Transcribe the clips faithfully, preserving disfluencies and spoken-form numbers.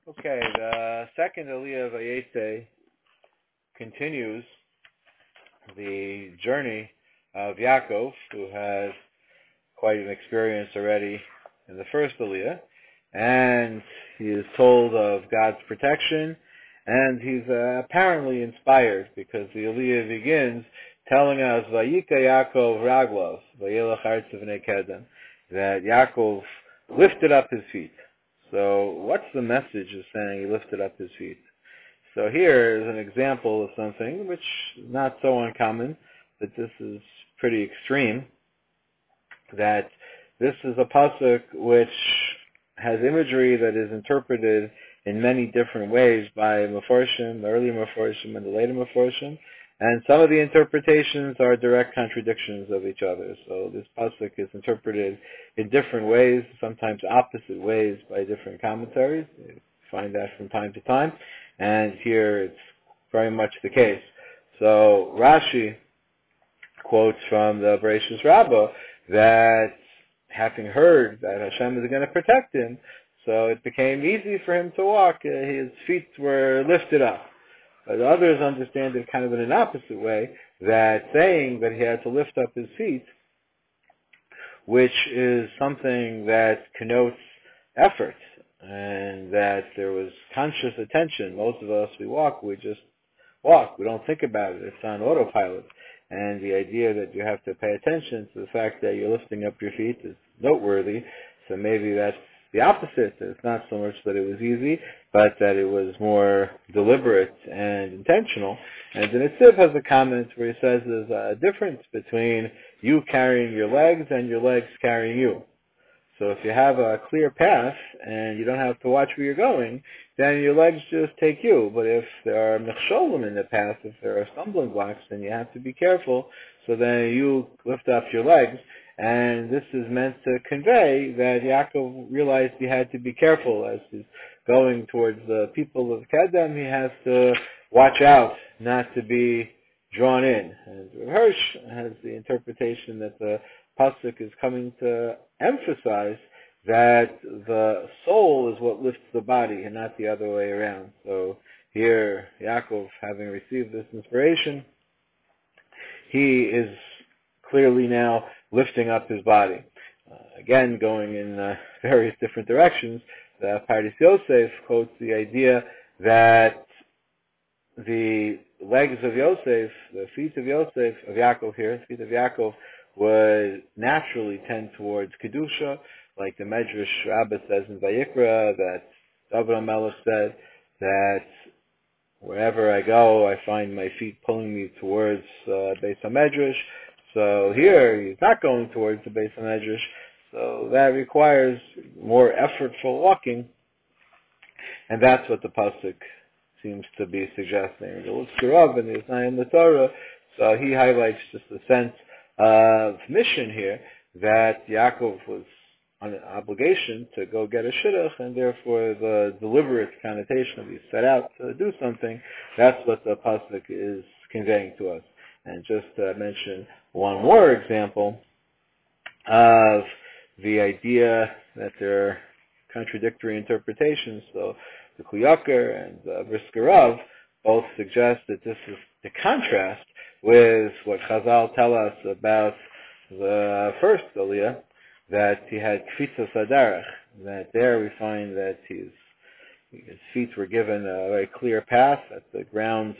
Okay, the second Aliyah of Vayetze continues the journey of Yaakov, who has quite an experience already in the first Aliyah, and he is told of God's protection, and he's uh, apparently inspired because the Aliyah begins telling us Vayika Yaakov Raglov Vayelach Artzav V'nei Kedem, that Yaakov lifted up his feet. So what's the message of saying he lifted up his feet? So here is an example of something which is not so uncommon, but this is pretty extreme, that this is a pasuk which has imagery that is interpreted in many different ways by Meforshim, the early Meforshim and the later Meforshim, and some of the interpretations are direct contradictions of each other. So this pasuk is interpreted in different ways, sometimes opposite ways by different commentaries. You find that from time to time, and here it's very much the case. So Rashi quotes from the Bereshis Rabbah that having heard that Hashem is going to protect him, so it became easy for him to walk. Uh, his feet were lifted up. But others understand it kind of in an opposite way, that saying that he had to lift up his feet, which is something that connotes effort, and that there was conscious attention. Most of us, we walk, we just walk. We don't think about it. It's on autopilot. And the idea that you have to pay attention to the fact that you're lifting up your feet is noteworthy. So maybe that's the opposite. It's not so much that it was easy, but that it was more deliberate and intentional. And the Netziv has a comment where he says there's a difference between you carrying your legs and your legs carrying you. So if you have a clear path and you don't have to watch where you're going, then your legs just take you. But if there are mechsholim in the path, if there are stumbling blocks, then you have to be careful. So then you lift up your legs. And this is meant to convey that Yaakov realized he had to be careful as he's going towards the people of Kedem. He has to watch out not to be drawn in. And Hirsch has the interpretation that the pasuk is coming to emphasize that the soul is what lifts the body and not the other way around. So here, Yaakov, having received this inspiration, he is clearly now lifting up his body. Uh, again, going in uh, various different directions, the Pardes Yosef quotes the idea that the legs of Yosef, the feet of Yosef, of Yaakov here, the feet of Yaakov, would naturally tend towards Kedusha, like the Medrash Rabbah says in Vayikra, that David HaMelech said that wherever I go, I find my feet pulling me towards uh, Beis HaMedrash. So here, he's not going towards the Beis HaMedrash, so that requires more effortful walking, and that's what the pasuk seems to be suggesting. The Lutzkarav and the Yisnayim L'Torah, so he highlights just the sense of mission here, that Yaakov was on an obligation to go get a shidduch, and therefore the deliberate connotation of he set out to do something, that's what the pasuk is conveying to us. And just to mention one more example of the idea that there are contradictory interpretations, so the Kuyaker and uh, Briskarav both suggest that this is the contrast with what Chazal tell us about the first Aliyah, that he had Kfitzas Adarach, that there we find that his, his feet were given a very clear path, that the ground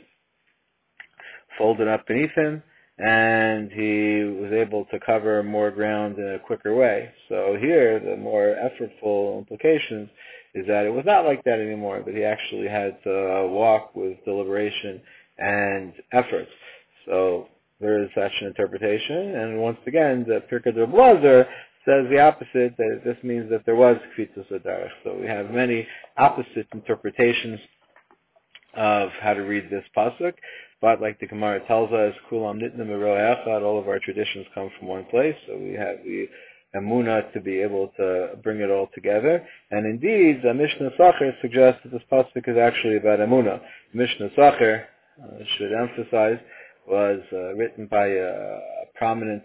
folded up beneath him, and he was able to cover more ground in a quicker way. So here, the more effortful implications is that it was not like that anymore, but he actually had to walk with deliberation and effort. So there is such an interpretation, and once again, the Pirkei de Blazer says the opposite, that this means that there was Kfitzas Adarach. So we have many opposite interpretations of how to read this pasuk, but like the Gemara tells us, Kulam Nitnim Eroy Echad, all of our traditions come from one place, so we have the Emunah to be able to bring it all together. And indeed, the Mishnah Sacher suggests that this pasuk is actually about Emunah. Mishnah Sacher, uh, should emphasize, was uh, written by a, a prominent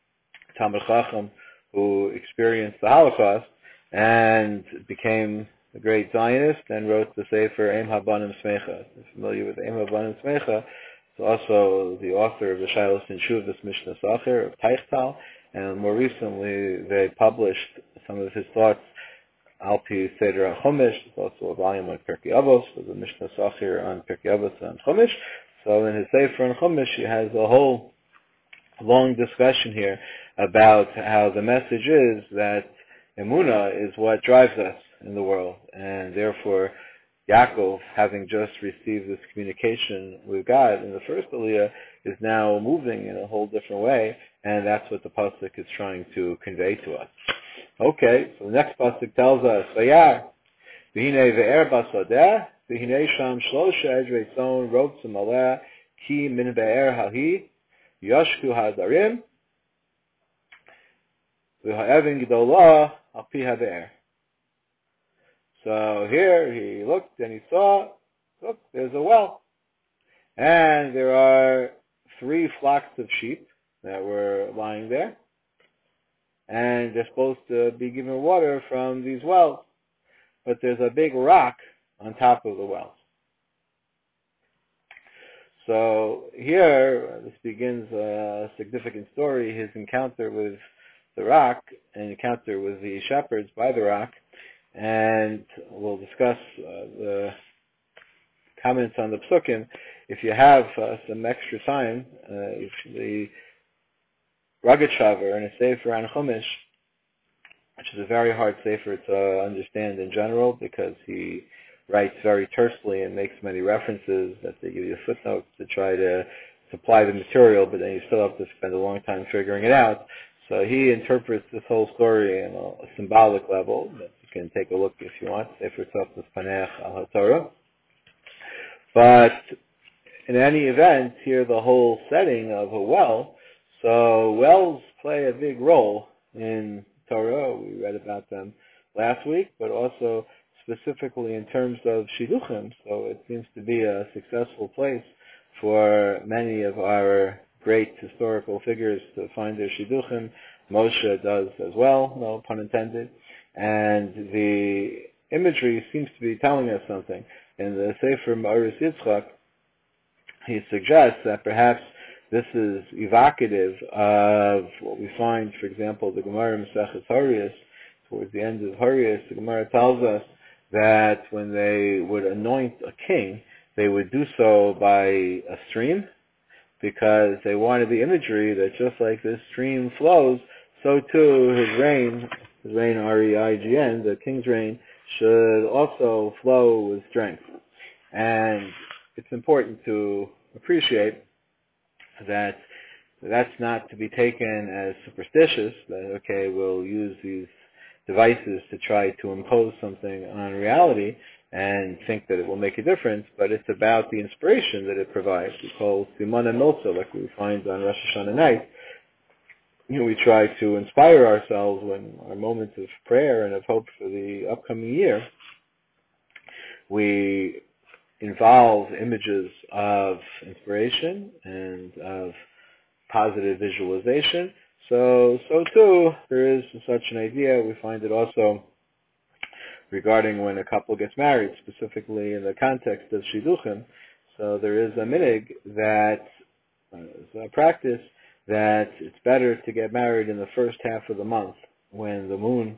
Talmid Chacham who experienced the Holocaust and became the great Zionist, and wrote the Sefer Eim Habanim Smecha. If you're familiar with Eim Habanim Smecha, he's also the author of the Shilos and Shuvas Mishnah Sacher of Teichtal, and more recently they published some of his thoughts Al-Pi Seder HaChumash. There's also a volume on Pirkei Avos, with the Mishnah Sacher on Pirkei Avos and Chumash. So in his Sefer on Chumash, he has a whole long discussion here about how the message is that Emunah is what drives us in the world, and therefore Yaakov, having just received this communication with God in the first Aliyah, is now moving in a whole different way, and that's what the pasuk is trying to convey to us. Okay, so the next pasuk tells us, Vayar, v'hinei ve'er basodeh, v'hinei sham shlosha edrei tzon rotzim aleh, ki min be'er hahi, yashku hadarim, v'ha'evin gdolah al pi ha've'er. So here he looked and he saw, look, there's a well. And there are three flocks of sheep that were lying there. And they're supposed to be given water from these wells. But there's a big rock on top of the wells. So here, this begins a significant story, his encounter with the rock, an encounter with the shepherds by the rock. And we'll discuss uh, the comments on the psukim. If you have uh, some extra time, uh, if the Rugged Shaver and a Sefer on Chumash, which is a very hard Sefer to understand in general because he writes very tersely and makes many references that they give you footnotes to try to supply the material, but then you still have to spend a long time figuring it out. So he interprets this whole story on a, a symbolic level. But you can take a look if you want, Sefer Tzofnas Paneach al HaTorah. But in any event, here the whole setting of a well. So wells play a big role in Torah. We read about them last week, but also specifically in terms of shidduchim. So it seems to be a successful place for many of our great historical figures to find their shidduchim. Moshe does as well, no pun intended. And the imagery seems to be telling us something. In the Sefer Ma'aris Yitzchak, he suggests that perhaps this is evocative of what we find, for example, the Gemara Maseches Harius. Towards the end of Harius, the Gemara tells us that when they would anoint a king, they would do so by a stream, because they wanted the imagery that just like this stream flows, so too his reign, his reign R E I G N, the king's reign, should also flow with strength. And it's important to appreciate that that's not to be taken as superstitious, that, okay, we'll use these devices to try to impose something on reality and think that it will make a difference, but it's about the inspiration that it provides. We call Simona Milza, like we find on Rosh Hashanah night. You know, we try to inspire ourselves when our moments of prayer and of hope for the upcoming year. We involve images of inspiration and of positive visualization. So, so too, there is such an idea. We find it also regarding when a couple gets married, specifically in the context of shidduchim. So there is a minig that uh, is a practice that it's better to get married in the first half of the month when the moon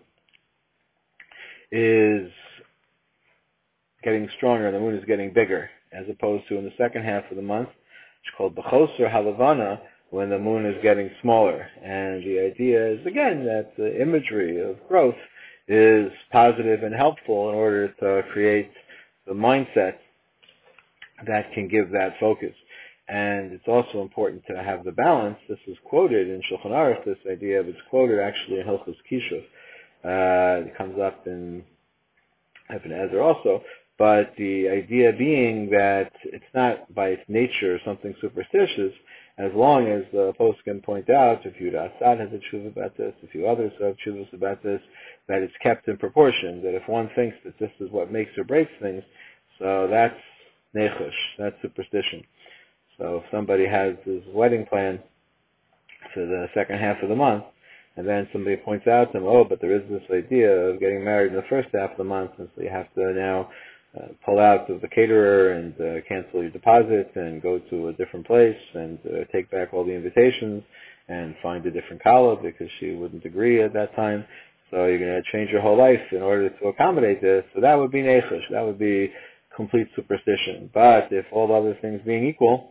is getting stronger, the moon is getting bigger, as opposed to in the second half of the month, it's called B'choser Halavana, when the moon is getting smaller. And the idea is, again, that the imagery of growth is positive and helpful in order to create the mindset that can give that focus. And it's also important to have the balance. This is quoted in Shulchan Aruch, this idea, but it's quoted actually in Hilchos Kishuv. Uh, it comes up in Ibn Ezra also. But the idea being that it's not by its nature something superstitious, as long as the post can point out, if Yudah Assad has a tshuva about this, a few others have tshuvas about this, that it's kept in proportion, that if one thinks that this is what makes or breaks things, so that's nechush, that's superstition. So if somebody has his wedding plan for the second half of the month, And then somebody points out to them, oh, but there is this idea of getting married in the first half of the month, and so you have to now uh, pull out of the caterer and uh, cancel your deposit and go to a different place and uh, take back all the invitations and find a different kala because she wouldn't agree at that time. So you're going to change your whole life in order to accommodate this. So that would be nechish. That would be complete superstition. But if all other things being equal,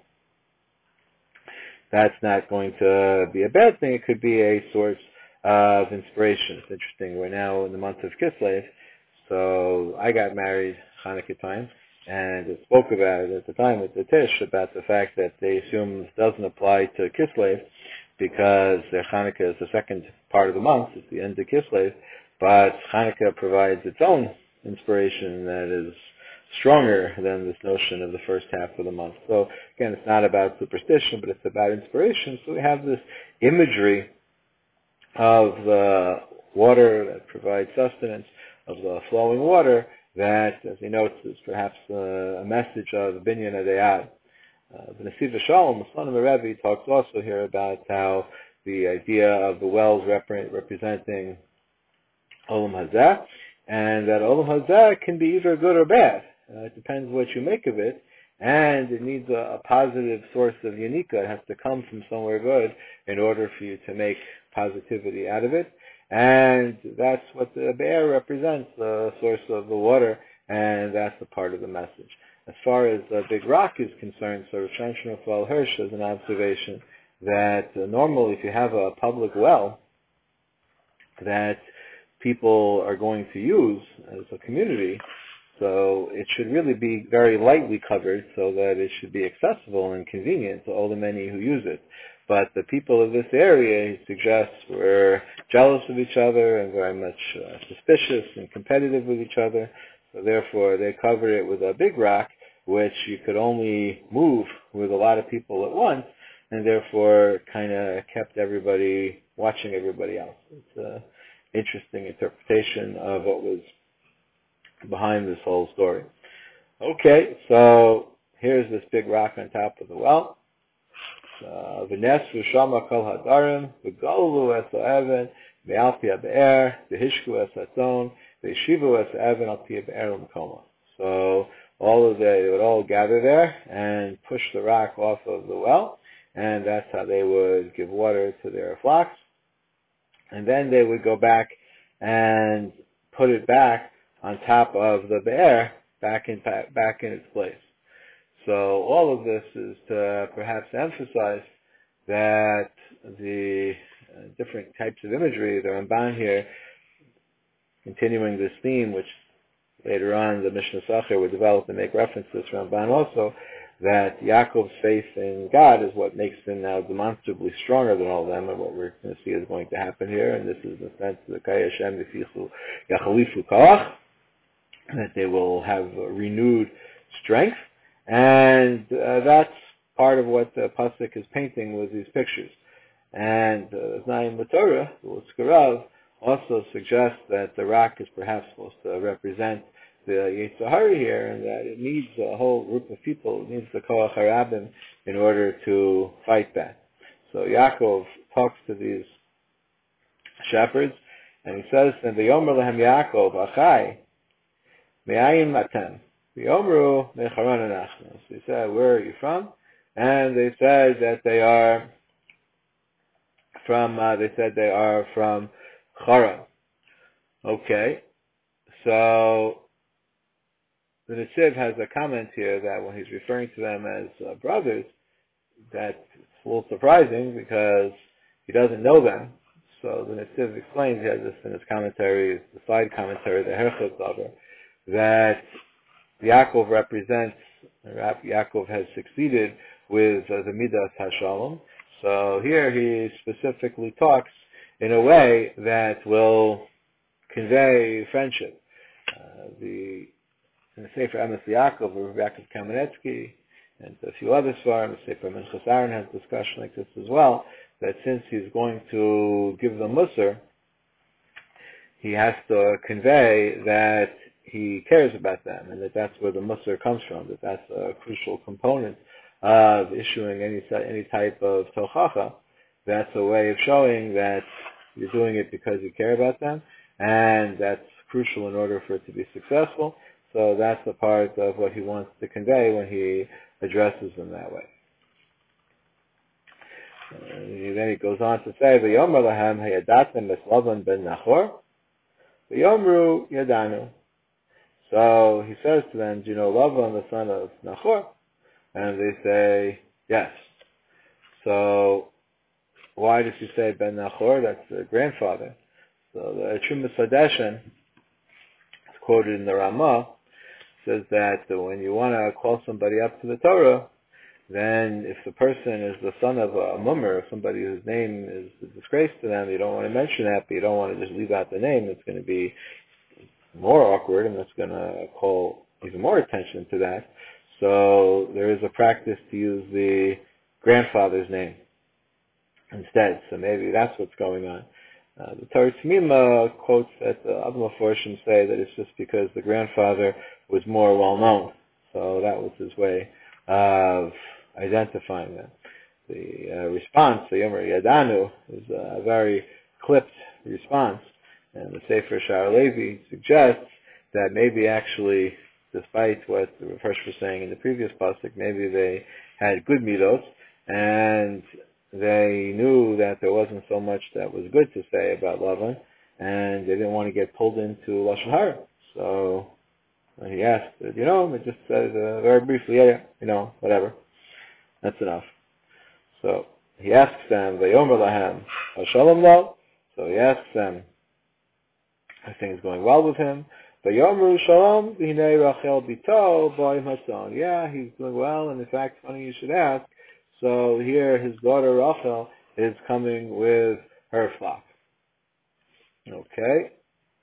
that's not going to be a bad thing. It could be a source of inspiration. It's interesting. We're now in the month of Kislev. So I got married Hanukkah time, and it spoke about it at the time with the Tish about the fact that they assume this doesn't apply to Kislev because their Hanukkah is the second part of the month. It's the end of Kislev. But Hanukkah provides its own inspiration that is stronger than this notion of the first half of the month. So again, it's not about superstition, but it's about inspiration. So we have this imagery of the water that provides sustenance, of the flowing water that, as he notes, is perhaps uh, a message of Binyan Adayad. Uh, the Nesiv Shalom, the son of the Rebbe, talks also here about how the idea of the wells rep- representing Olam Hazeh, and that Olam Hazeh can be either good or bad. Uh, it depends what you make of it, and it needs a, a positive source of Yanika. It has to come from somewhere good in order for you to make positivity out of it. And that's what the Be'er represents, the source of the water, and that's a part of the message. As far as the Big Rock is concerned, so Rav Chaim Raphael Hirsch has an observation that uh, normally if you have a public well that people are going to use as a community, so it should really be very lightly covered so that it should be accessible and convenient to all the many who use it. But the people of this area, he suggests, were jealous of each other and very much uh, suspicious and competitive with each other. So therefore, they covered it with a big rock, which you could only move with a lot of people at once, and therefore kind of kept everybody watching everybody else. It's an interesting interpretation of what was behind this whole story. Okay, so here's this big rock on top of the well. V'nes v'shama kol hadarim v'golu es ha'even me'al pi ha'be'er v'hishku es ha'tzon v'yeshivu es ha'even al pi ha'be'er l'mkoma. So all of the, they would all gather there and push the rock off of the well, and that's how they would give water to their flocks. And then they would go back and put it back on top of the be'er, back in back in its place. So all of this is to perhaps emphasize that the uh, different types of imagery, the Ramban here, continuing this theme, which later on the Mishnah Sacher would develop and make reference to this Ramban also, that Yaakov's faith in God is what makes him now demonstrably stronger than all of them, and what we're going to see is going to happen here, and this is the sense of the Kaya Hashem Yifichu Yachalifu Kach, that they will have a renewed strength. And uh, that's part of what the Pasuk is painting with these pictures. And uh, Znaim L'Torah, the L'Skarav, also suggests that the rock is perhaps supposed to represent the Yetzer Hara here, and that it needs a whole group of people, it needs the Koach HaRabim in order to fight that. So Yaakov talks to these shepherds, and he says, and the Yomer Lehem Yaakov, Achai, Me'ayim Atem. So he said, where are you from? And they said that they are from, uh, they said they are from Charan. Okay. So the Nesiv has a comment here that when he's referring to them as uh, brothers, that's a little surprising because he doesn't know them. So the Nesiv explains, he has this in his commentary, the side commentary, the Herchot Dover, that Yaakov represents, Yaakov has succeeded with uh, the Midas HaShalom. So here he specifically talks in a way that will convey friendship. Uh, the in the Sefer Emes Yaakov, Rav Yaakov Kamenetsky, and a few others svarim, the Sefer Minchas Aaron has discussion like this as well, that since he's going to give them Musar, he has to convey that he cares about them, and that that's where the Musar comes from, that that's a crucial component of issuing any any type of tochacha. That's a way of showing that You're doing it because you care about them, and that's crucial in order for it to be successful. So that's the part of what he wants to convey when he addresses them that way. Uh, then he goes on to say, "V'yomer lahem hayadatem es Lavan ben Nachor, v'yomru yadanu." So he says to them, "Do you know Lavan, the son of Nachor?" And they say, "Yes." So why does he say ben Nachor? That's the grandfather. So the Trumas Hadeshen, it's quoted in the Ramah, says that when you want to call somebody up to the Torah, then if the person is the son of a mummer, somebody whose name is a disgrace to them, you don't want to mention that, but you don't want to just leave out the name. It's going to be more awkward, and that's going to call even more attention to that. So there is a practice to use the grandfather's name instead. So maybe that's what's going on. Uh, the Torah Tamima quotes that the other Meforshim say that it's just because the grandfather was more well known. So that was his way of identifying them. The uh, response, the Yomer Yadanu, is a very clipped response. And the Sefer Sha'ar Levi suggests that maybe actually, despite what the Mepharsh was saying in the previous pasuk, maybe they had good midot, and they knew that there wasn't so much that was good to say about Lavan, and they didn't want to get pulled into Lashon Hara. So he asked, you know, it just says uh, very briefly, yeah, yeah, you know, whatever. That's enough. So he asks them, Vayomer lahem, Shalom lo. So he asks them, everything's going well with him. Vayomru Shalom, v'hinei Rachel bito b'ayim hatzon. Yeah, he's doing well, and in fact, funny you should ask. So here his daughter Rachel is coming with her flock. Okay.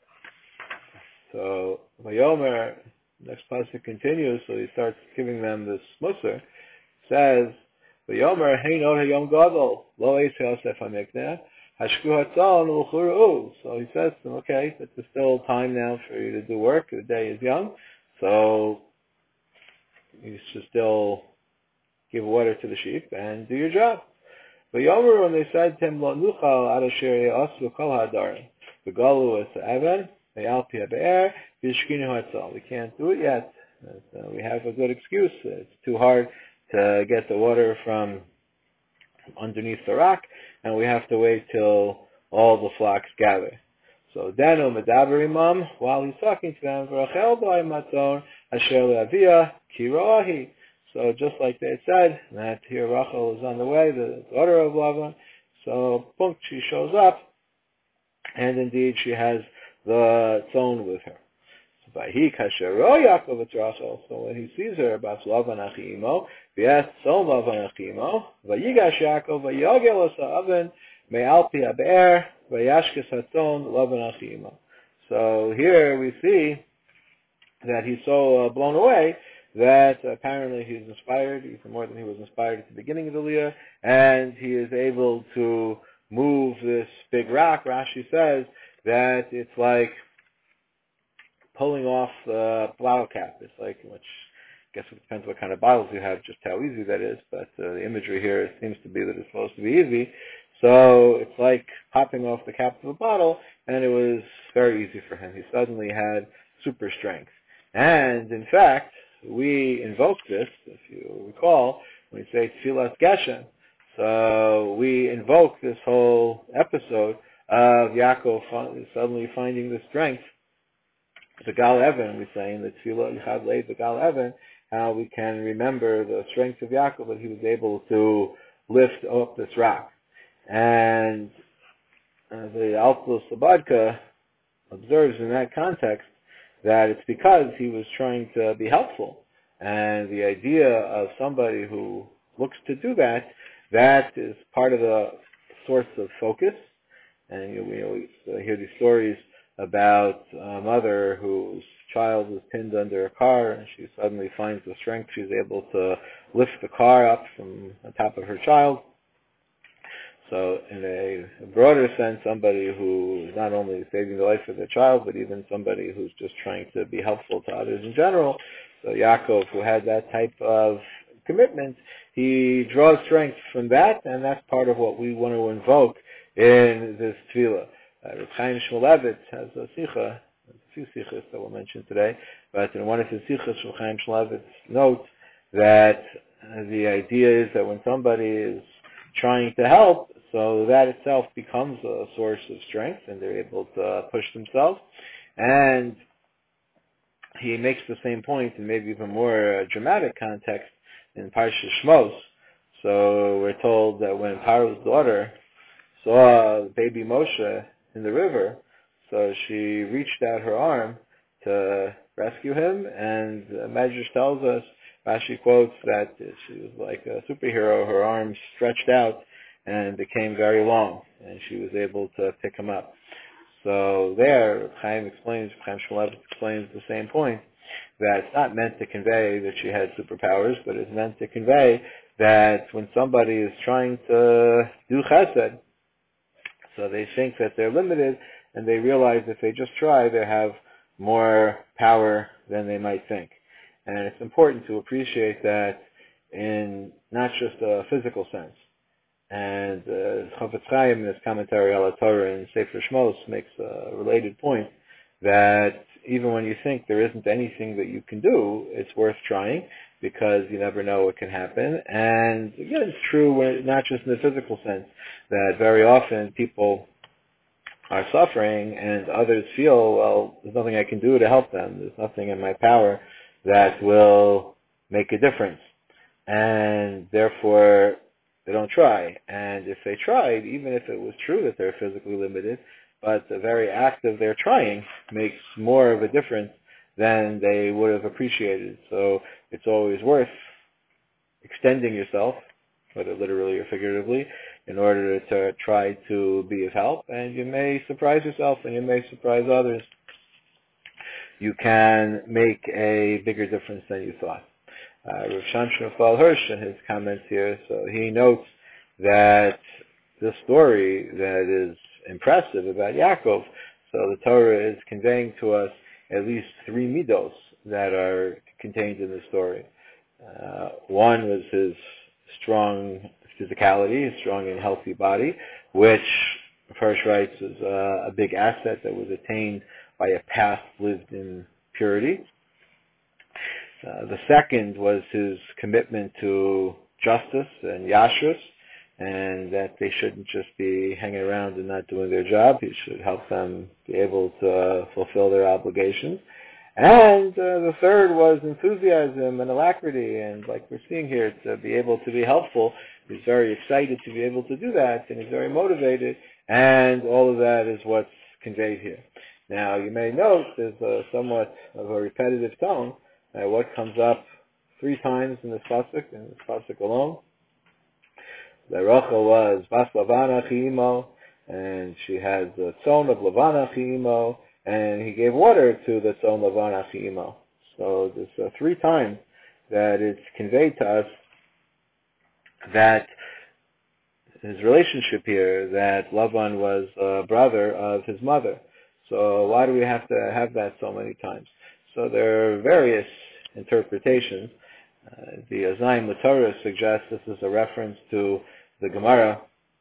So Vayomer, next pasuk continues, so he starts giving them this musar. Says, Vayomer heino hayom gadol lo eis yosef hamikneh hashku hatzon u'churuu. So he says to them, okay, it's still time now for you to do work. The day is young, so you should still give water to the sheep and do your job. Vayomer, when they said to him, Lo nuchal ad asher ye'asu kol hadarim v'galu es ha'evan me'al pi ha'be'er v'yishkinu hatzon. We can't do it yet. Uh, we have a good excuse. It's too hard to get the water from underneath the rock, and we have to wait till all the flocks gather. So Danu medaber imam, while he's talking to them, Rachel b'ay matzon asher le'avia ki ro'ahi. So just like they said, that here Rachel is on the way, the daughter of Lavan. So boom, she shows up, and indeed she has the tzon with her. So when he sees her, about Lavan achimo, v'yas tzon Lavan achimo, v'yigash Yaakov v'yogel es ha'aven me'al pi ha'be'er v'yashkes hatzon Lavan achimo. So here we see that he's so uh, blown away that apparently he's inspired even more than he was inspired at the beginning of the Aliyah, and he is able to move this big rock. Rashi says that it's like pulling off the bottle cap. It's like, which I guess it depends what kind of bottles you have, just how easy that is, but uh, the imagery here seems to be that it's supposed to be easy. So it's like popping off the cap of a bottle, and it was very easy for him. He suddenly had super strength. And in fact, we invoke this, if you recall, when we say Tfilas Geshem. So we invoke this whole episode of Yaakov suddenly finding the strength. The Gal Evan, we're saying that Tfilah Yichad Leid, the Gal Evan, how we can remember the strength of Yaakov, that he was able to lift up this rock. And uh, the Alpul Sabadka observes in that context that it's because he was trying to be helpful. And the idea of somebody who looks to do that, that is part of the source of focus. And you know, we always uh, hear these stories about a mother whose child was pinned under a car, and she suddenly finds the strength. She's able to lift the car up from the top of her child. So in a broader sense, somebody who is not only saving the life of their child, but even somebody who's just trying to be helpful to others in general. So Yaakov, who had that type of commitment, he draws strength from that, and that's part of what we want to invoke in this tefillah. Uh, Reb Chaim Shmulevitz has a sicha, a few sichas that we'll mention today, but in one of his sichas, Reb Chaim Shmulevitz notes that uh, the idea is that when somebody is trying to help, so that itself becomes a source of strength, and they're able to uh, push themselves. And he makes the same point in maybe even more uh, dramatic context in Parshas Shmos. So we're told that when Paro's daughter saw baby Moshe in the river, so she reached out her arm to rescue him, and the Medrash tells us, Rashi quotes, that she was like a superhero. Her arms stretched out and became very long, and she was able to pick him up. So there, Chaim explains, Chaim Shmulevitz explains the same point, that it's not meant to convey that she had superpowers, but it's meant to convey that when somebody is trying to do chesed, so they think that they're limited, and they realize if they just try, they have more power than they might think. And it's important to appreciate that in not just a physical sense. And uh, Chafetz Chaim, in his commentary on the Torah in Sefer Shmos, makes a related point that even when you think there isn't anything that you can do, it's worth trying, because you never know what can happen. And again, it's true when, not just in the physical sense, that very often people are suffering and others feel, well, there's nothing I can do to help them. There's nothing in my power that will make a difference. And therefore, they don't try. And if they tried, even if it was true that they're physically limited, but the very act of their trying makes more of a difference than they would have appreciated. So it's always worth extending yourself, whether literally or figuratively, in order to try to be of help. And you may surprise yourself and you may surprise others. You can make a bigger difference than you thought. Uh, Rav Shamshon Raphael Hirsch, in his comments here, so he notes that this story that is impressive about Yaakov, so the Torah is conveying to us at least three midos that are contained in the story. Uh, one was his strong physicality, his strong and healthy body, which Hirsch writes is uh, a big asset that was attained by a path lived in purity. Uh, the second was his commitment to justice and yashrus, and that they shouldn't just be hanging around and not doing their job. He should help them be able to uh, fulfill their obligations. And uh, the third was enthusiasm and alacrity, and like we're seeing here, to be able to be helpful. He's very excited to be able to do that, and he's very motivated, and all of that is what's conveyed here. Now, you may note there's a somewhat of a repetitive tone. Uh, what comes up three times in this pasuk, in this pasuk alone? That Rachel was Bas Lavana Chiimo, and she has the tzon of Lavana Chiimo, and he gave water to the tzon Lavana Chiimo. So there's uh, three times that it's conveyed to us that his relationship here, that Lavan was a brother of his mother. So why do we have to have that so many times? So there are various interpretations. Uh, the Azayim L'Torah suggests this is a reference to the Gemara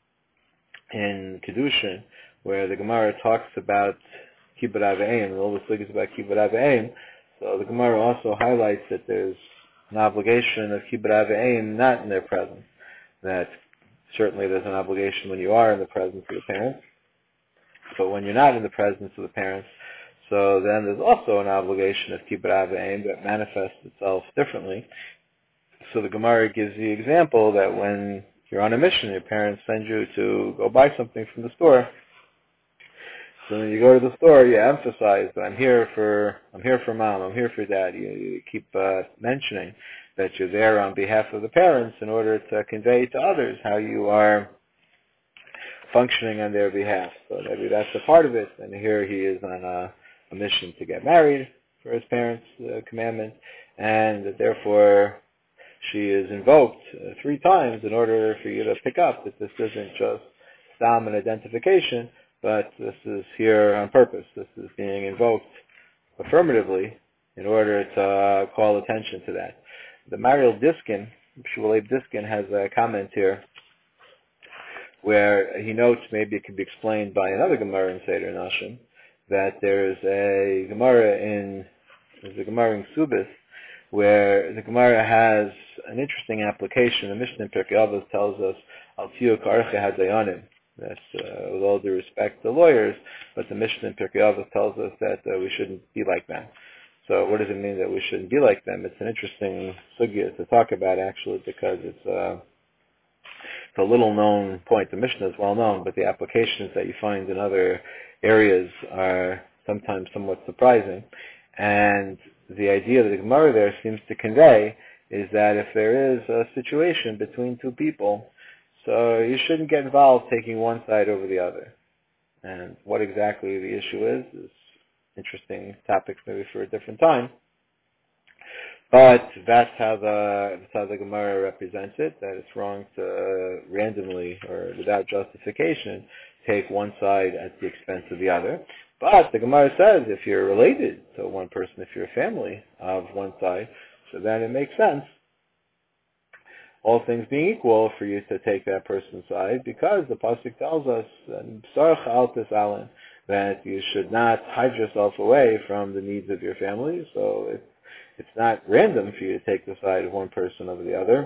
in Kedushin, where the Gemara talks about Kibbut Av V'Eim, all the sugis about Kibbut Av V'Eim. So the Gemara also highlights that there's an obligation of Kibbut Av V'Eim not in their presence. That certainly there's an obligation when you are in the presence of the parents, but when you're not in the presence of the parents, so then there's also an obligation of Kibbut Av V'Eim that manifests itself differently. So the Gemara gives the example that when you're on a mission, your parents send you to go buy something from the store. So when you go to the store, you emphasize that I'm here for I'm here for mom, I'm here for dad. You, you keep uh, mentioning that you're there on behalf of the parents in order to convey to others how you are functioning on their behalf. So maybe that's a part of it. And here he is on a, a mission to get married for his parents' uh, commandment, and that therefore she is invoked uh, three times in order for you to pick up that this isn't just stam and identification, but this is here on purpose. This is being invoked affirmatively in order to uh, call attention to that. The Mariel Diskin, Shmuel Diskin, has a comment here. where he notes maybe it could be explained by another Gemara in Seder Nashim, that there's a Gemara in, there's a Gemara in Subis, where the Gemara has an interesting application. The Mishnah in Pirkei Avos tells us, Al tiyu k'archei hadayanim. That's, uh, with all due respect to lawyers, but the Mishnah in Pirkei Avos tells us that uh, we shouldn't be like them. So what does it mean that we shouldn't be like them? It's an interesting sugya to talk about, actually, because it's, uh, it's a little known point. The Mishnah is well known, but the applications that you find in other areas are sometimes somewhat surprising. And the idea that the Gemara there seems to convey is that if there is a situation between two people, so you shouldn't get involved taking one side over the other. And what exactly the issue is is interesting topics maybe for a different time. But that's how the that's how the Gemara represents it, that it's wrong to uh, randomly or without justification take one side at the expense of the other. But the Gemara says if you're related to one person, if you're a family of one side, so then it makes sense, all things being equal, for you to take that person's side, because the pasuk tells us that you should not hide yourself away from the needs of your family. So it, it's not random for you to take the side of one person over the other,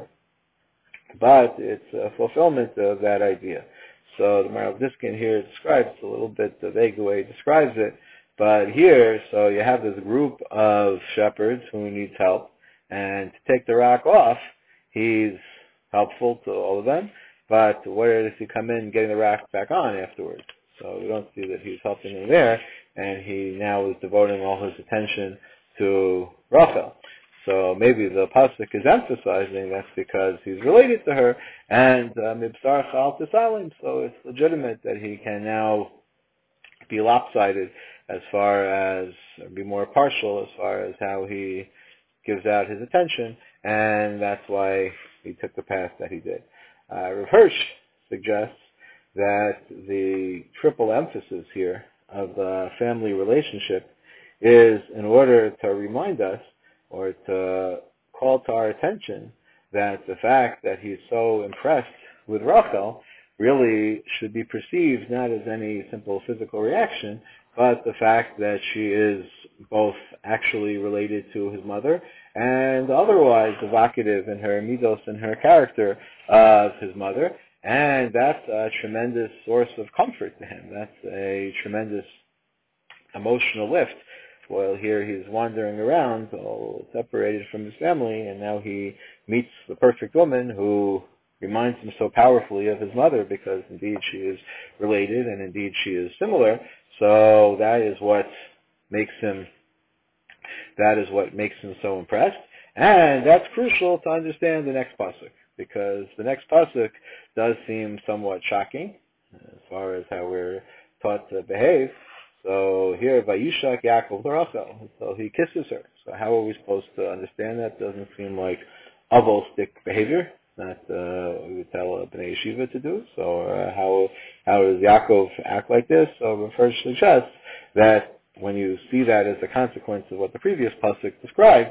but it's a fulfillment of that idea. So the Maral Diskin here describes a little bit the vague way he describes it, but here, so you have this group of shepherds who needs help, and to take the rock off, he's helpful to all of them, but where does he come in getting the rock back on afterwards? So we don't see that he's helping them there, and he now is devoting all his attention to Rachel. So maybe the pasuk is emphasizing that's because he's related to her, and mibsar chal tisalim, so it's legitimate that he can now be lopsided as far as, or be more partial as far as how he gives out his attention, and that's why he took the path that he did. Uh, Rav Hirsch suggests that the triple emphasis here of the family relationship is in order to remind us or to call to our attention that the fact that he's so impressed with Rachel really should be perceived not as any simple physical reaction, but the fact that she is both actually related to his mother and otherwise evocative in her midos and her character of his mother, and that's a tremendous source of comfort to him. That's a tremendous emotional lift. While here he's wandering around, all separated from his family, and now he meets the perfect woman who reminds him so powerfully of his mother, because indeed she is related and indeed she is similar. So that is what makes him that is what makes him so impressed. And that's crucial to understand the next pasuk, because the next pasuk does seem somewhat shocking as far as how we're taught to behave. So here, Vayishak Yaakov Rachel. So he kisses her. So how are we supposed to understand that? Doesn't seem like avostic behavior. Not uh, we would tell a Bnei Yeshiva to do. So uh, how how does Yaakov act like this? So the first suggests that when you see that as a consequence of what the previous pasuk described,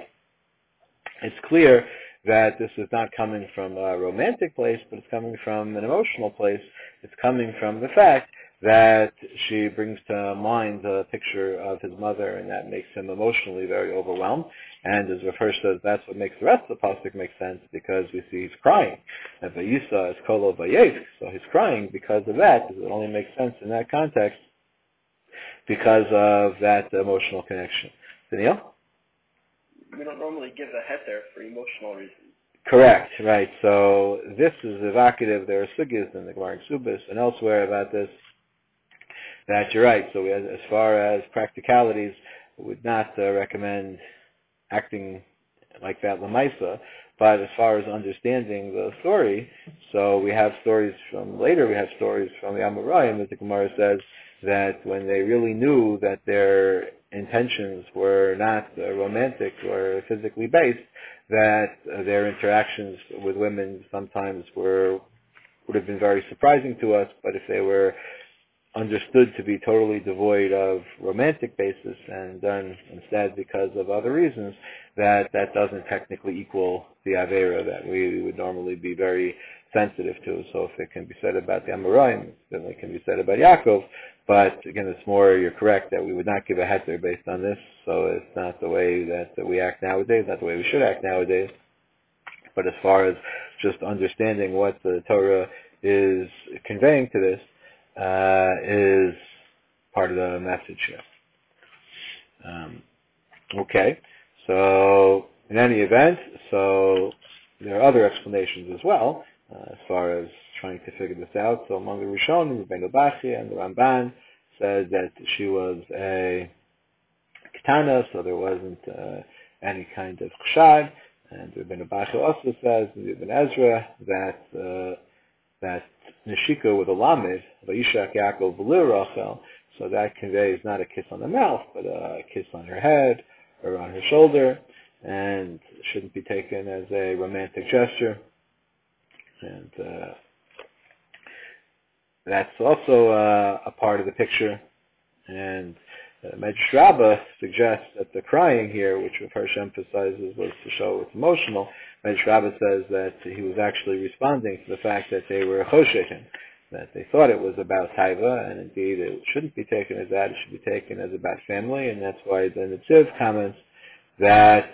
it's clear that this is not coming from a romantic place, but it's coming from an emotional place. It's coming from the fact that she brings to mind the picture of his mother, and that makes him emotionally very overwhelmed. And as Rav Hirsch says, that's what makes the rest of the pasuk make sense, because we see he's crying. And Vayisa is kolo vayef, so he's crying because of that. It only makes sense in that context because of that emotional connection. Daniel? We don't normally give a heter for emotional reasons. Correct, right. So this is evocative. There are sugyas in the Gemara Subis and elsewhere about this, that you're right. So we, as far as practicalities, would not uh, recommend acting like that lamaisa, but as far as understanding the story, so we have stories from later, we have stories from the Amoraim that the Gemara says that when they really knew that their intentions were not uh, romantic or physically based, that uh, their interactions with women sometimes were would have been very surprising to us, but if they were understood to be totally devoid of romantic basis and done instead because of other reasons, that that doesn't technically equal the Avera that we would normally be very sensitive to. So if it can be said about the Amoraim, then it can be said about Yaakov. But again, it's more, you're correct, that we would not give a heter based on this. So it's not the way that, that we act nowadays, not the way we should act nowadays. But as far as just understanding what the Torah is conveying to this, uh, is part of the message here. Um, okay, so in any event, so there are other explanations as well, uh, as far as trying to figure this out. So among the Rishonim, Rabbeinu Bachya and the Ramban said that she was a Ketana, so there wasn't uh, any kind of chshad. And Rabbeinu Bachya also says in Ibn Ezra that uh, that Neshika with a lamed, Vayishak Yaakov v'lir Rachel, so that conveys not a kiss on the mouth, but a kiss on her head or on her shoulder, and shouldn't be taken as a romantic gesture. And uh, that's also uh, a part of the picture. And uh, Medrash Rabbah suggests that the crying here, which Hirsch emphasizes was to show it's emotional, Medrash Rabbah says that he was actually responding to the fact that they were choshechin, that they thought it was about taiva, and indeed it shouldn't be taken as that, it should be taken as about family, and that's why the Netziv comments that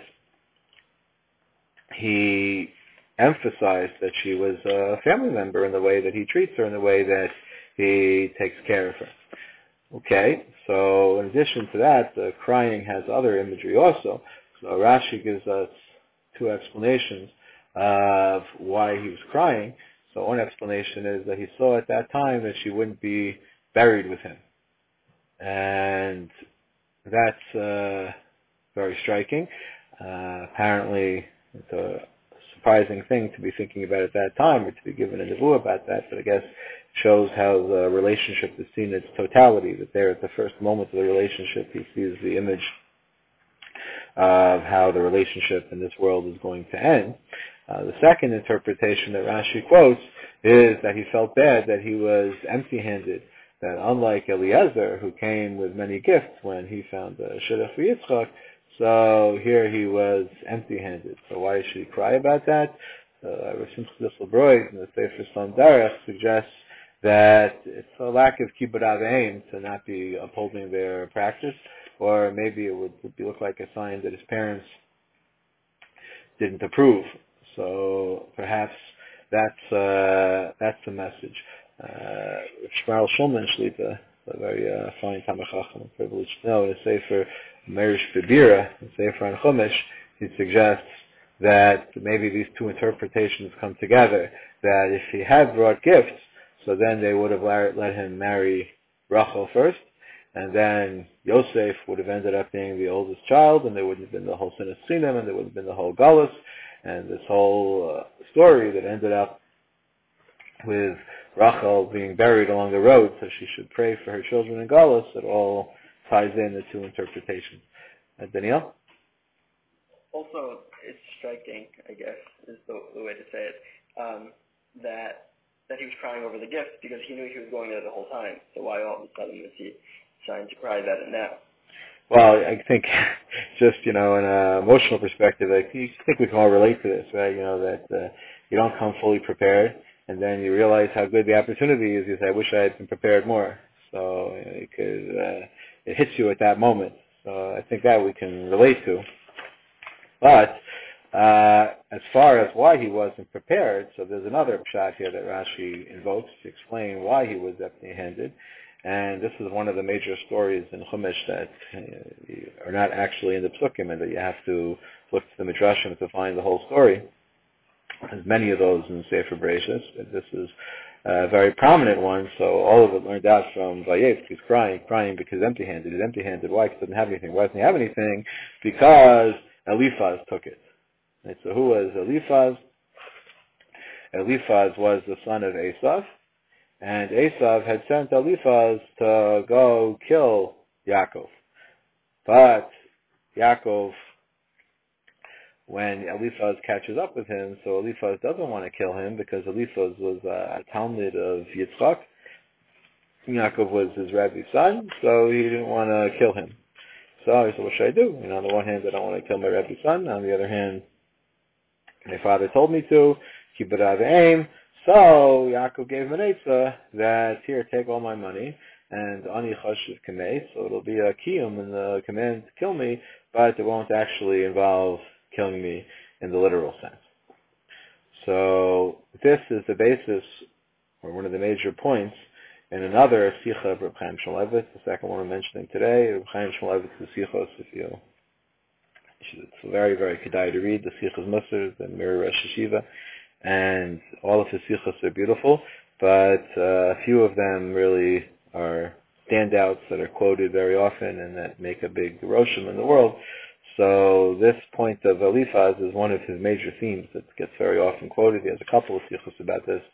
he emphasized that she was a family member in the way that he treats her, in the way that he takes care of her. Okay, so in addition to that, the crying has other imagery also. So Rashi gives us two explanations of why he was crying. So one explanation is that he saw at that time that she wouldn't be buried with him. And that's uh, very striking. Uh, apparently, it's a surprising thing to be thinking about at that time, or to be given a nevuah about that, but I guess shows how the relationship is seen in its totality, that there at the first moment of the relationship he sees the image of how the relationship in this world is going to end. Uh, the second interpretation that Rashi quotes is that he felt bad that he was empty-handed, that unlike Eliezer, who came with many gifts when he found the Shidduch for Yitzchak, so here he was empty-handed. So why should he cry about that? Uh, Rav Simcha Disselbroid in the Sefer Son Derech suggests that it's a lack of kibbud av v'em to not be upholding their practice, or maybe it would, would be, look like a sign that his parents didn't approve. So perhaps that's uh, that's the message. Uh, Shmuel Shulman Shlita, a very uh, fine Talmid Chacham, privileged to know, in a Sefer Merish Bebira, a Sefer on Chumash, he suggests that maybe these two interpretations come together, that if he had brought gifts, so then they would have let him marry Rachel first, and then Yosef would have ended up being the oldest child, and there wouldn't have been the whole Sinas Sinam, and there wouldn't have been the whole Galus, and this whole uh, story that ended up with Rachel being buried along the road, so she should pray for her children in Galus. It all ties in the two interpretations. Uh, Daniel? Also, it's striking, I guess, is the, the way to say it, um, that that he was crying over the gift because he knew he was going there the whole time. So why all of a sudden is he trying to cry about it now? Well, I think just, you know, in an emotional perspective, I think we can all relate to this, right? You know, that uh, you don't come fully prepared, and then you realize how good the opportunity is. You say, I wish I had been prepared more. So you know, it, could, uh, it hits you at that moment. So I think that we can relate to. But uh, as far as why he wasn't prepared, so there's another pshat here that Rashi invokes to explain why he was empty-handed. And this is one of the major stories in Chumash that uh, are not actually in the Psukim, and that you have to look to the Midrashim to find the whole story. There's many of those in Sefer Bereshis, but this is a very prominent one, so all of it learned out from Vayetz. He's crying, crying because he's empty-handed. He's empty-handed. Why? Because he doesn't have anything. Why doesn't he have anything? Because Eliphaz took it. And so who was Eliphaz? Eliphaz was the son of Esav, and Esav had sent Eliphaz to go kill Yaakov. But Yaakov, when Eliphaz catches up with him, so Eliphaz doesn't want to kill him because Eliphaz was a Talmid of Yitzchak. Yaakov was his rabbi's son, so he didn't want to kill him. So he said, what should I do? You know, on the one hand, I don't want to kill my rabbi's son. On the other hand, my father told me to. Kibbud av v'em. So Yaakov gave him an eitzah that, here, take all my money, and ani chashiv kamei, so it'll be a kiyum in the command to kill me, but it won't actually involve killing me in the literal sense. So this is the basis, or one of the major points, in another Sicha of Reb Chaim Shmulevitz, the second one I'm mentioning today. Reb Chaim Shmulevitz Sichos, if you, it's very, very kedai to read, the Sichos Musar, the Mirror Rosh Hashiva, and all of his Sichos are beautiful, but uh, a few of them really are standouts that are quoted very often and that make a big roshim in the world. So this point of Eliphaz is one of his major themes that gets very often quoted. He has a couple of Sichos about this.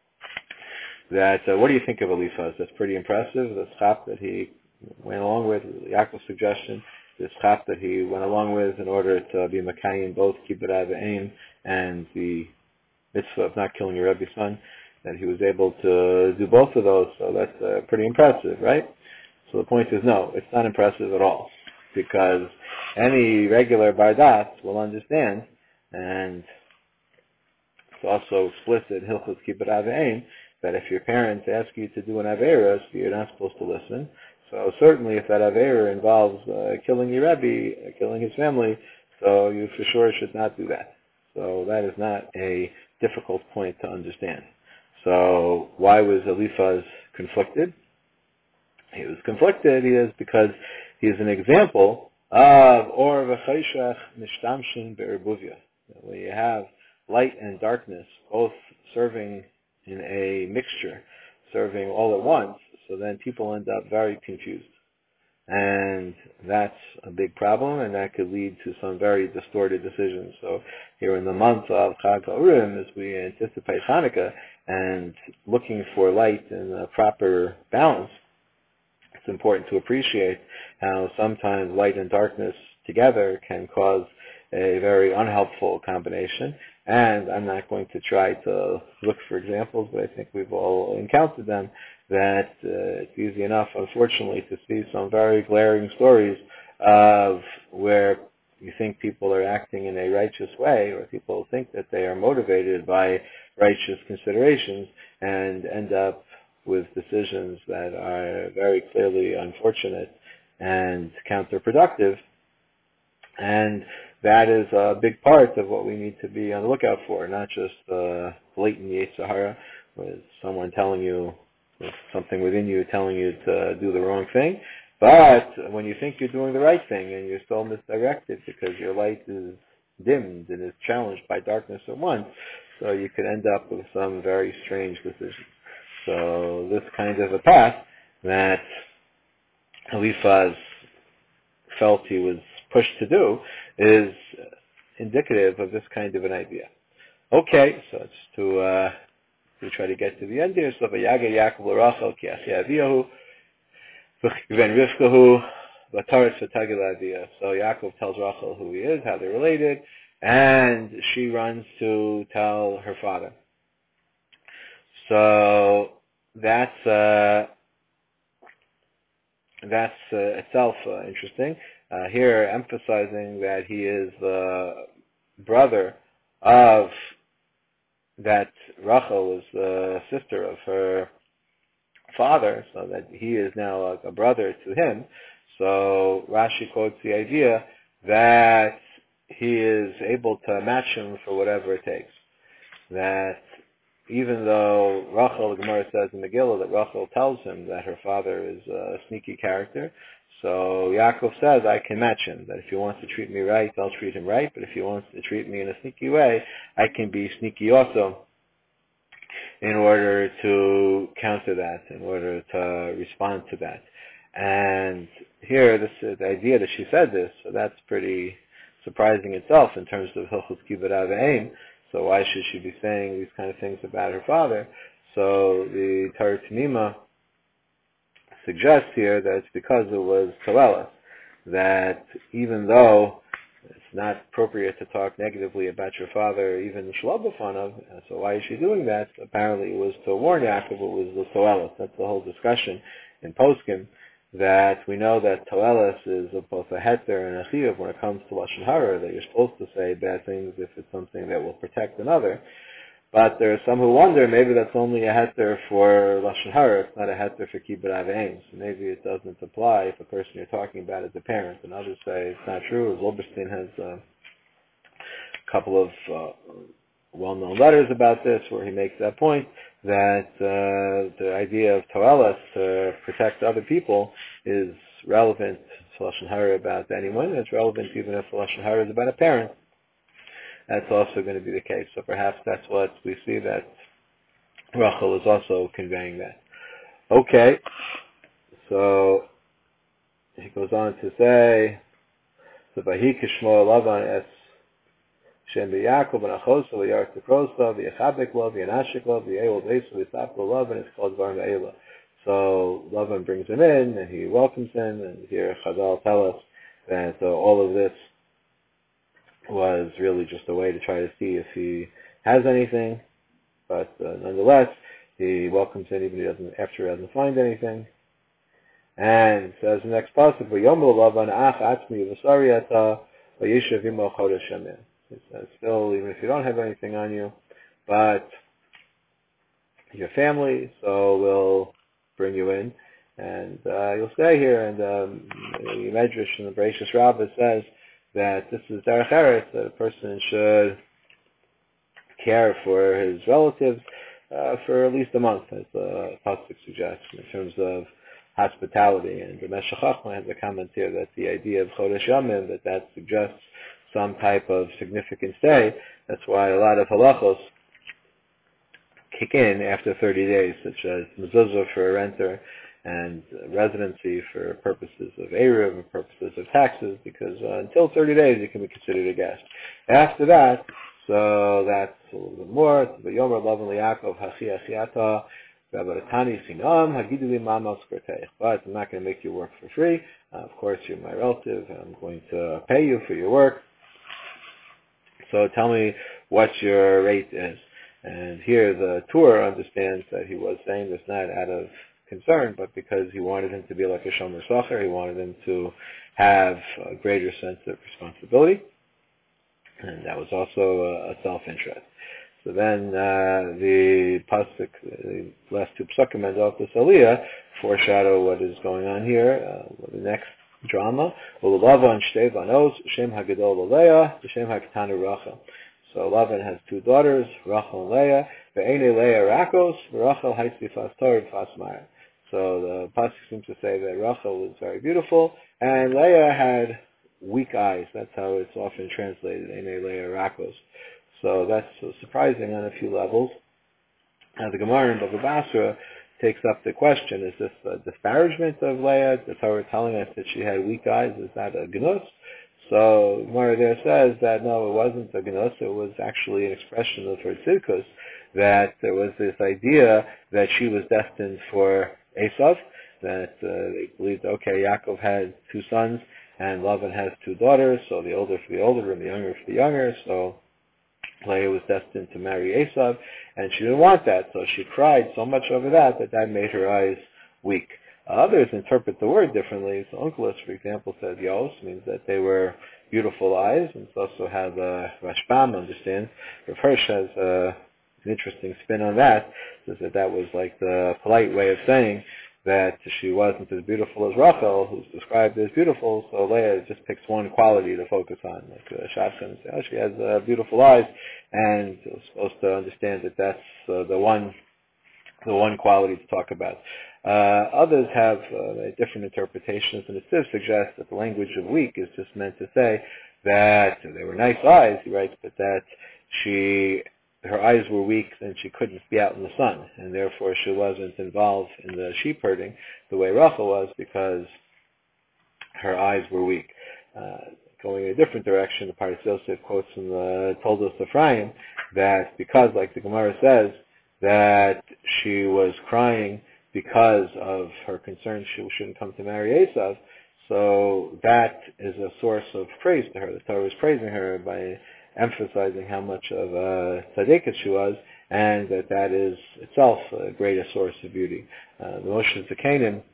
That, uh, what do you think of Eliphaz? That's pretty impressive. The schap that he went along with, Yaakov's suggestion, the schap that he went along with in order to be Makayin, both Kibbut Avim and the mitzvah of not killing your Rebbe's son, that he was able to do both of those, so that's uh, pretty impressive, right? So the point is, no, it's not impressive at all, because any regular Bardat will understand, and it's also explicit, Hilchos Kibbut Avim, that if your parents ask you to do an Aveira, so you're not supposed to listen. So certainly if that Aveira involves uh, killing your Rebbe, uh, killing his family, so you for sure should not do that. So that is not a difficult point to understand. So why was Eliphaz conflicted? He was conflicted he is because he is an example of Or v'chayshach nishtamshin be'erbuvia, where you have light and darkness both serving in a mixture, serving all at once, so then people end up very confused. And that's a big problem, and that could lead to some very distorted decisions. So here in the month of Chag HaUrim, as we anticipate Hanukkah, and looking for light in a proper balance, it's important to appreciate how sometimes light and darkness together can cause a very unhelpful combination. And I'm not going to try to look for examples, but I think we've all encountered them, that uh, it's easy enough, unfortunately, to see some very glaring stories of where you think people are acting in a righteous way, or people think that they are motivated by righteous considerations, and end up with decisions that are very clearly unfortunate and counterproductive. And that is a big part of what we need to be on the lookout for, not just uh, blatant Yetzer Hara, with someone telling you, with something within you telling you to do the wrong thing, but when you think you're doing the right thing and you're still misdirected because your light is dimmed and is challenged by darkness at once, so you could end up with some very strange decisions. So this kind of a path that Eliphaz felt he was pushed to do is indicative of this kind of an idea. Okay, so it's to uh, to try to get to the end here. So Vayaga Yaakov l'Rachel ki achei Aviyahu v'ven Rivkahu v'taretz v'tagil Aviyah. So Yaakov tells Rachel who he is, how they're related, and she runs to tell her father. So that's uh, that's uh, itself uh, interesting. Uh, here, emphasizing that he is the brother of, that Rachel is the sister of her father, so that he is now like a brother to him. So Rashi quotes the idea that he is able to match him for whatever it takes. That even though Rachel, the Gemara says in Megillah, that Rachel tells him that her father is a sneaky character, so Yaakov says, I can match him, that if he wants to treat me right, I'll treat him right, but if he wants to treat me in a sneaky way, I can be sneaky also, in order to counter that, in order to respond to that. And here, this is the idea that she said this, so that's pretty surprising itself in terms of Hilchos Kibbut Avim. So why should she be saying these kind of things about her father? So the Torah Tanima suggests here that it's because it was Tolelah, that even though it's not appropriate to talk negatively about your father, even Shlo b'fanav, so why is she doing that? Apparently it was to warn Yaakov, it was the Tolelah. That's the whole discussion in Poskim, that we know that Tolelah is both a heter and a chiyuv when it comes to Lashon Hara, that you're supposed to say bad things if it's something that will protect another. But there are some who wonder maybe that's only a heter for Lashon Hara, it's not a heter for Kibbut Aveim. So maybe it doesn't apply if the person you're talking about is a parent. And others say it's not true. Zilberstein has uh, a couple of uh, well-known letters about this where he makes that point that uh, the idea of Toelas to protect other people is relevant to Lashon Hara about anyone. It's relevant even if Lashon Hara is about a parent. That's also going to be the case. So perhaps that's what we see that Rachel is also conveying that. Okay, so he goes on to say, so Vahi Kishmo Lavan es Shem B'Yakov and Achosa v'Yar Tekrosa v'Yachabek lo v'Yanashik lo v'Yel Beisu v'Yisapko Lavan. It's called Var Me'ela. So Lavan brings him in and he welcomes him, and here Chazal tell us that uh, all of this was really just a way to try to see if he has anything, but uh, nonetheless, he welcomes him even if he doesn't, after he doesn't find anything. And says the next passage, "V'yomel Lavan ach atzmi v'sariata v'yishav imo chodesh yamin." He says, still, even if you don't have anything on you, but your family, so we'll bring you in, and uh, you'll stay here. And um, the Medrash in the Bereishis Rabbah says that this is derech eretz, that a person should care for his relatives uh, for at least a month, as the pasuk suggests, in terms of hospitality. And the Meshech Chochmah has a comment here that the idea of Chodesh Yamin, that that suggests some type of significant stay. That's why a lot of halachos kick in after thirty days, such as mezuzah for a renter and residency for purposes of Eruv and purposes of taxes, because uh, until thirty days you can be considered a guest. After that, so that's a little bit more. But Yomer Lavan Liakov Hachi Achiata Rabbaratani Sinam Hagiduli Mamal Skerteich. But I'm not going to make you work for free. Uh, of course, you're my relative, and I'm going to pay you for your work. So tell me what your rate is. And here the Torah understands that he was saying this not out of concern, but because he wanted him to be like a Shomer Sacher, he wanted him to have a greater sense of responsibility, and that was also a, a self-interest. So then uh, the pasuk, the last two psukim end off this aliyah, foreshadow what is going on here. Uh, the next drama, Ululavan Shtei Vanos, Shem Hagadol Leah, Shem Hakatanu Rachel. So Lavan has two daughters, Rachel and Leah. Ve'ene Leah Rakos, Rachel Haisifas Torah Fasmaya. So the pasuk seems to say that Rachel was very beautiful, and Leah had weak eyes. That's how it's often translated, Ene Leah Rakos. So that's surprising on a few levels. Now the Gemara in Bava Basra takes up the question, is this a disparagement of Leah? The Torah telling us that she had weak eyes, is that a gnus? So Gemara there says that no, it wasn't a gnus, it was actually an expression of her tzidkus, that there was this idea that she was destined for Esav, that uh, they believed, okay, Yaakov had two sons, and Lavan has two daughters, so the older for the older and the younger for the younger, so Leah was destined to marry Esav, and she didn't want that, so she cried so much over that that that made her eyes weak. Others interpret the word differently. So Onkelos, for example, says Yos means that they were beautiful eyes, and it's also how the Rashbam understands. Rav Hirsch has uh, an interesting spin on that, says that that was like the polite way of saying that she wasn't as beautiful as Rachel, who's described as beautiful, so Leah just picks one quality to focus on. Like uh, Shafin says, oh, she has uh, beautiful eyes, and we're supposed to understand that that's uh, the one the one quality to talk about. Uh, others have uh, different interpretations, and it still suggests that the language of weak is just meant to say that they were nice eyes, he writes, but that she, her eyes were weak and she couldn't be out in the sun, and therefore she wasn't involved in the sheep herding the way Rachel was because her eyes were weak. Uh, going in a different direction, the Paras Yosef quotes from the Toldos Ephraim that because, like the Gemara says, that she was crying because of her concern she shouldn't come to marry Esav, so that is a source of praise to her. The Torah is praising her by emphasizing how much of a tzaddikat she was, and that that is itself a greater source of beauty. Uh, the Moshe Zakanim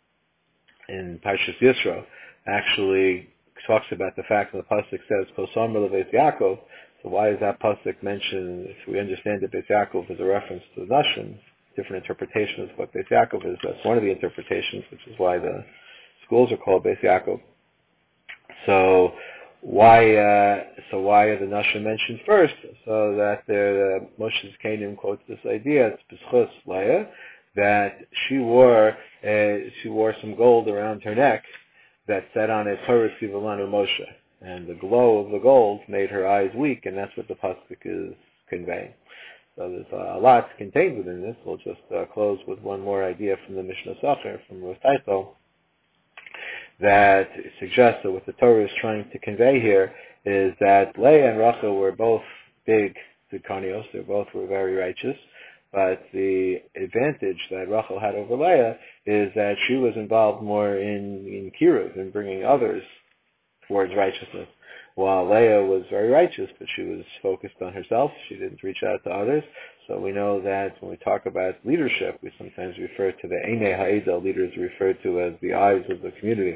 in Parshas Yisro actually talks about the fact that the pasuk says, "Kosom Leves Yaakov," So why is that pasuk mentioned? If we understand that Beis Yaakov is a reference to the Nashim, different interpretations of what Beis Yaakov is. That's one of the interpretations, which is why the schools are called Beis Yaakov. So why? Uh, so why are the Nashim mentioned first? So that the uh, Moshe Zkanim quotes this idea. It's B'schus Leah, that she wore uh, she wore some gold around her neck that said on it Torah Sivalanu Moshe, and the glow of the gold made her eyes weak, and that's what the pasuk is conveying. So there's uh, a lot contained within this. We'll just uh, close with one more idea from the Mishnah Sacher, from Rav Taitel, that suggests that what the Torah is trying to convey here is that Leah and Rachel were both big Zikonios. They both were very righteous. But the advantage that Rachel had over Leah is that she was involved more in, in kiruv, in bringing others towards righteousness, while Leah was very righteous, but she was focused on herself. She didn't reach out to others. So we know that when we talk about leadership, we sometimes refer to the Einei Ha'eda, leaders referred to as the eyes of the community.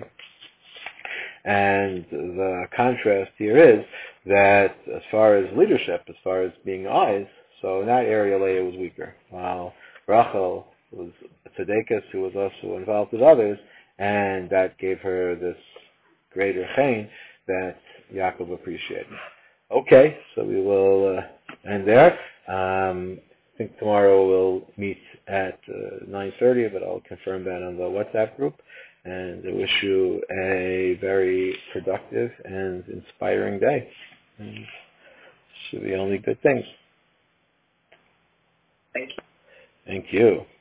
And the contrast here is that as far as leadership, as far as being eyes, so in that area Leah was weaker, while Rachel was a tzedekah who was also involved with others, and that gave her this greater chen that Yaakov appreciated. Okay, so we will uh, end there. Um, I think tomorrow we'll meet at uh, nine thirty, but I'll confirm that on the WhatsApp group. And I wish you a very productive and inspiring day. And should be only good things. Thank you. Thank you.